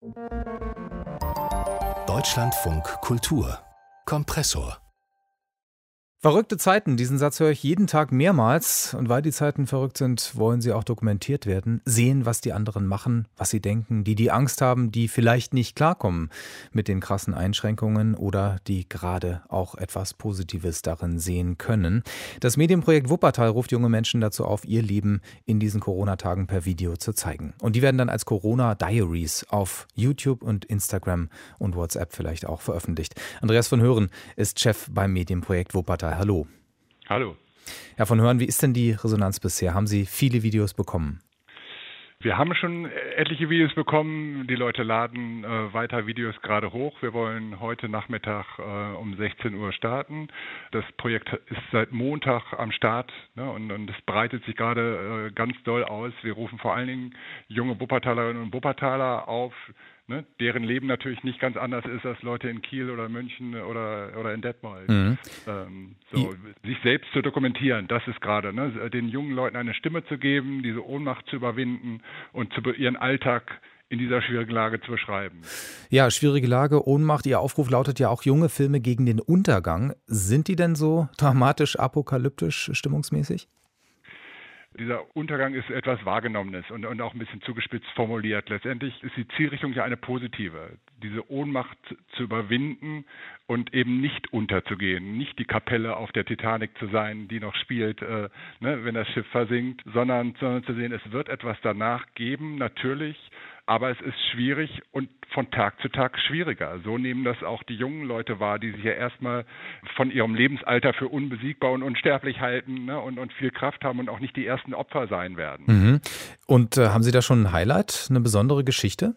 Deutschlandfunk Kultur Kompressor. Verrückte Zeiten, diesen Satz höre ich jeden Tag mehrmals. Und weil die Zeiten verrückt sind, wollen sie auch dokumentiert werden. Sehen, was die anderen machen, was sie denken. Die Angst haben, die vielleicht nicht klarkommen mit den krassen Einschränkungen oder die gerade auch etwas Positives darin sehen können. Das Medienprojekt Wuppertal ruft junge Menschen dazu auf, ihr Leben in diesen Corona-Tagen per Video zu zeigen. Und die werden dann als Corona-Diaries auf YouTube und Instagram und WhatsApp vielleicht auch veröffentlicht. Andreas von Hören ist Chef beim Medienprojekt Wuppertal. Hallo. Hallo. Herr von Hören, wie ist denn die Resonanz bisher? Haben Sie viele Videos bekommen? Wir haben schon etliche Videos bekommen. Die Leute laden weiter Videos gerade hoch. Wir wollen heute Nachmittag um 16 Uhr starten. Das Projekt ist seit Montag am Start, ne, und es breitet sich gerade ganz doll aus. Wir rufen vor allen Dingen junge Wuppertalerinnen und Wuppertaler auf, ne, deren Leben natürlich nicht ganz anders ist als Leute in Kiel oder München oder in Detmold. Mhm. Sich selbst zu dokumentieren, das ist gerade, ne, den jungen Leuten eine Stimme zu geben, diese Ohnmacht zu überwinden und ihren Alltag in dieser schwierigen Lage zu beschreiben. Ja, schwierige Lage, Ohnmacht. Ihr Aufruf lautet ja auch junge Filme gegen den Untergang. Sind die denn so dramatisch, apokalyptisch, stimmungsmäßig? Dieser Untergang ist etwas Wahrgenommenes und auch ein bisschen zugespitzt formuliert. Letztendlich ist die Zielrichtung ja eine positive. Diese Ohnmacht zu überwinden und eben nicht unterzugehen, nicht die Kapelle auf der Titanic zu sein, die noch spielt, wenn das Schiff versinkt, sondern zu sehen, es wird etwas danach geben, natürlich, aber es ist schwierig und von Tag zu Tag schwieriger. So nehmen das auch die jungen Leute wahr, die sich ja erstmal von ihrem Lebensalter für unbesiegbar und unsterblich halten, ne, und viel Kraft haben und auch nicht die ersten Opfer sein werden. Mhm. Und haben Sie da schon ein Highlight, eine besondere Geschichte?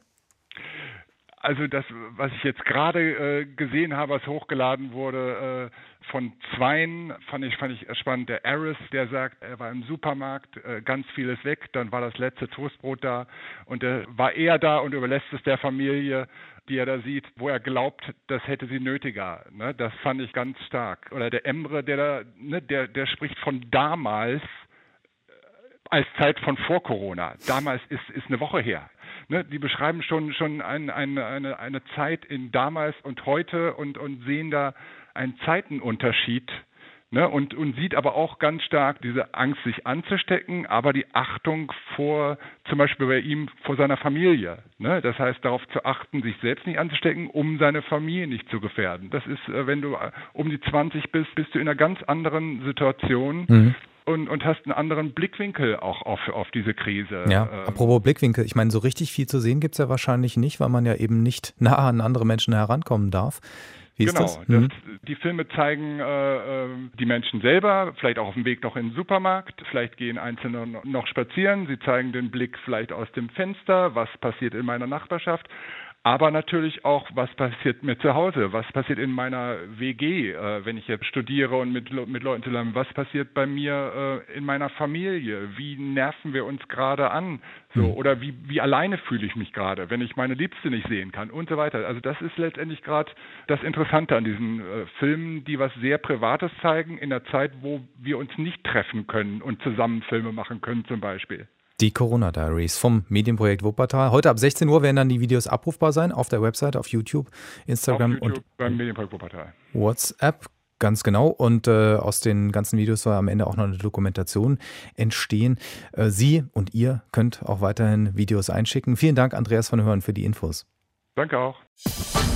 Also das, was ich jetzt gerade gesehen habe, was hochgeladen wurde von Zweien, fand ich spannend. Der Aris, der sagt, er war im Supermarkt, ganz vieles weg, dann war das letzte Toastbrot da und er war eher da und überlässt es der Familie, die er da sieht, wo er glaubt, das hätte sie nötiger. Ne? Das fand ich ganz stark. Oder der Emre, der spricht von damals als Zeit von vor Corona. Damals ist eine Woche her. Ne, die beschreiben schon eine Zeit in damals und heute und sehen da einen Zeitenunterschied, ne, und sieht aber auch ganz stark diese Angst, sich anzustecken, aber die Achtung zum Beispiel bei ihm vor seiner Familie. Ne, das heißt, darauf zu achten, sich selbst nicht anzustecken, um seine Familie nicht zu gefährden. Das ist, wenn du um die 20 bist du in einer ganz anderen Situation. Mhm. Und hast einen anderen Blickwinkel auch auf diese Krise. Ja, apropos Blickwinkel, ich meine, so richtig viel zu sehen gibt es ja wahrscheinlich nicht, weil man ja eben nicht nah an andere Menschen herankommen darf. Wie ist das? Die Filme zeigen die Menschen selber, vielleicht auch auf dem Weg noch in den Supermarkt, vielleicht gehen Einzelne noch spazieren, sie zeigen den Blick vielleicht aus dem Fenster, was passiert in meiner Nachbarschaft. Aber natürlich auch, was passiert mir zu Hause, was passiert in meiner WG, wenn ich jetzt studiere und mit Leuten zusammen, was passiert bei mir in meiner Familie, wie nerven wir uns gerade an, so, oder wie alleine fühle ich mich gerade, wenn ich meine Liebste nicht sehen kann und so weiter. Also das ist letztendlich gerade das Interessante an diesen Filmen, die was sehr Privates zeigen, in der Zeit, wo wir uns nicht treffen können und zusammen Filme machen können zum Beispiel. Die Corona-Diaries vom Medienprojekt Wuppertal. Heute ab 16 Uhr werden dann die Videos abrufbar sein auf der Website, auf YouTube, Instagram und beim Medienprojekt Wuppertal. WhatsApp. Ganz genau. Und aus den ganzen Videos soll am Ende auch noch eine Dokumentation entstehen. Sie und ihr könnt auch weiterhin Videos einschicken. Vielen Dank, Andreas von Hören, für die Infos. Danke auch.